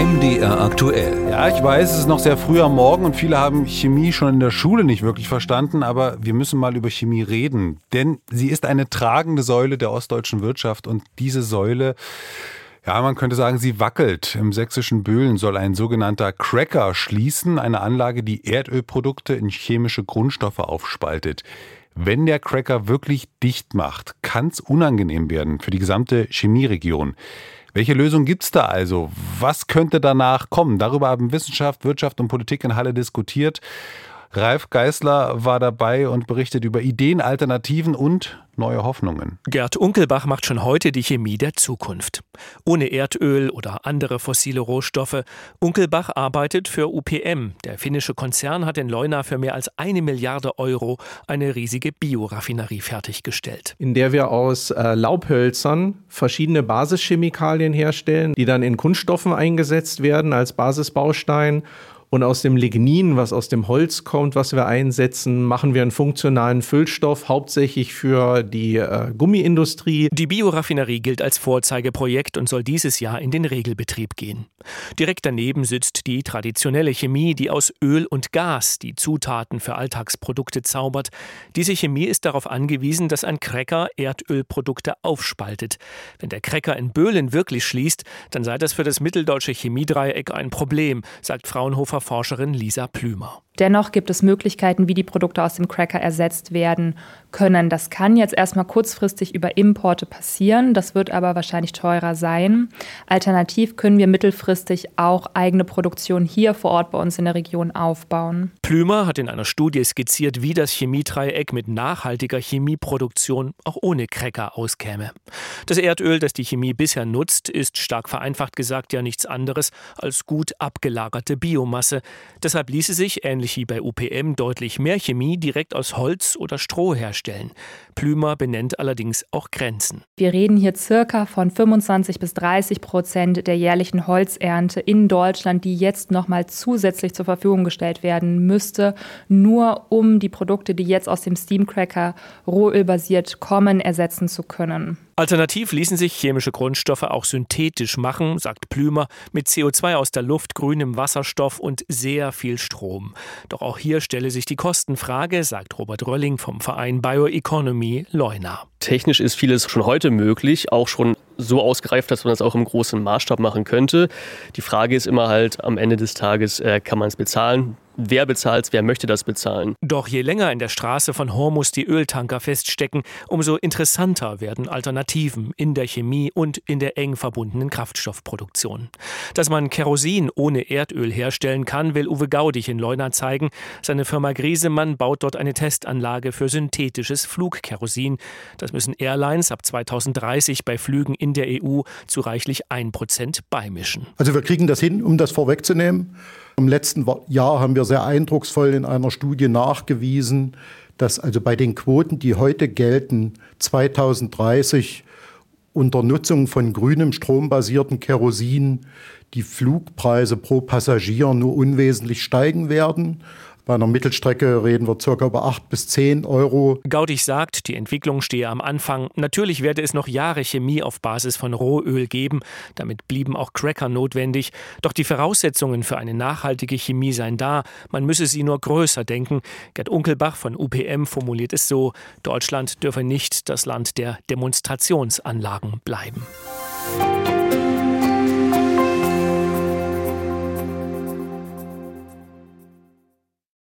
MDR aktuell. Ja, ich weiß, es ist noch sehr früh am Morgen und viele haben Chemie schon in der Schule nicht wirklich verstanden, aber wir müssen mal über Chemie reden, denn sie ist eine tragende Säule der ostdeutschen Wirtschaft und diese Säule, ja, man könnte sagen, sie wackelt. Im sächsischen Böhlen soll ein sogenannter Cracker schließen, eine Anlage, die Erdölprodukte in chemische Grundstoffe aufspaltet. Wenn der Cracker wirklich dicht macht, kann es unangenehm werden für die gesamte Chemieregion. Welche Lösung gibt's da also? Was könnte danach kommen? Darüber haben Wissenschaft, Wirtschaft und Politik in Halle diskutiert. Ralf Geißler war dabei und berichtet über Ideen, Alternativen und neue Hoffnungen. Gerd Unkelbach macht schon heute die Chemie der Zukunft. Ohne Erdöl oder andere fossile Rohstoffe. Unkelbach arbeitet für UPM. Der finnische Konzern hat in Leuna für mehr als 1 Milliarde Euro eine riesige Bioraffinerie fertiggestellt. In der wir aus Laubhölzern verschiedene Basischemikalien herstellen, die dann in Kunststoffen eingesetzt werden als Basisbaustein. Und aus dem Lignin, was aus dem Holz kommt, was wir einsetzen, machen wir einen funktionalen Füllstoff, hauptsächlich für die Gummiindustrie. Die Bioraffinerie gilt als Vorzeigeprojekt und soll dieses Jahr in den Regelbetrieb gehen. Direkt daneben sitzt die traditionelle Chemie, die aus Öl und Gas die Zutaten für Alltagsprodukte zaubert. Diese Chemie ist darauf angewiesen, dass ein Cracker Erdölprodukte aufspaltet. Wenn der Cracker in Böhlen wirklich schließt, dann sei das für das mitteldeutsche Chemiedreieck ein Problem, sagt Fraunhofer-Forscherin Lisa Plümer. Dennoch gibt es Möglichkeiten, wie die Produkte aus dem Cracker ersetzt werden können. Das kann jetzt erstmal kurzfristig über Importe passieren. Das wird aber wahrscheinlich teurer sein. Alternativ können wir mittelfristig auch eigene Produktion hier vor Ort bei uns in der Region aufbauen. Plümer hat in einer Studie skizziert, wie das Chemiedreieck mit nachhaltiger Chemieproduktion auch ohne Cracker auskäme. Das Erdöl, das die Chemie bisher nutzt, ist stark vereinfacht gesagt ja nichts anderes als gut abgelagerte Biomasse. Deshalb ließe sich, ähnlich wie bei UPM, deutlich mehr Chemie direkt aus Holz oder Stroh herstellen. Plümer benennt allerdings auch Grenzen. Wir reden hier circa von 25-30% der jährlichen Holzernte in Deutschland, die jetzt nochmal zusätzlich zur Verfügung gestellt werden müsste, nur um die Produkte, die jetzt aus dem Steamcracker rohölbasiert kommen, ersetzen zu können. Alternativ ließen sich chemische Grundstoffe auch synthetisch machen, sagt Plümer, mit CO2 aus der Luft, grünem Wasserstoff und sehr viel Strom. Doch auch hier stelle sich die Kostenfrage, sagt Robert Rölling vom Verein Bioeconomy Leuna. Technisch ist vieles schon heute möglich, auch schon so ausgereift, dass man das auch im großen Maßstab machen könnte. Die Frage ist immer halt am Ende des Tages, kann man es bezahlen? Wer bezahlt es? Wer möchte das bezahlen? Doch je länger in der Straße von Hormus die Öltanker feststecken, umso interessanter werden Alternativen in der Chemie und in der eng verbundenen Kraftstoffproduktion. Dass man Kerosin ohne Erdöl herstellen kann, will Uwe Gaudig in Leuna zeigen. Seine Firma Griesemann baut dort eine Testanlage für synthetisches Flugkerosin. Das müssen Airlines ab 2030 bei Flügen in der EU zu reichlich 1% beimischen. Also wir kriegen das hin, um das vorwegzunehmen. Im letzten Jahr haben wir sehr eindrucksvoll in einer Studie nachgewiesen, dass also bei den Quoten, die heute gelten, 2030 unter Nutzung von grünem strombasierten Kerosin die Flugpreise pro Passagier nur unwesentlich steigen werden. Bei einer Mittelstrecke reden wir ca. über 8 bis 10 Euro. Gaudig sagt, die Entwicklung stehe am Anfang. Natürlich werde es noch Jahre Chemie auf Basis von Rohöl geben. Damit blieben auch Cracker notwendig. Doch die Voraussetzungen für eine nachhaltige Chemie seien da. Man müsse sie nur größer denken. Gerd Unkelbach von UPM formuliert es so: Deutschland dürfe nicht das Land der Demonstrationsanlagen bleiben.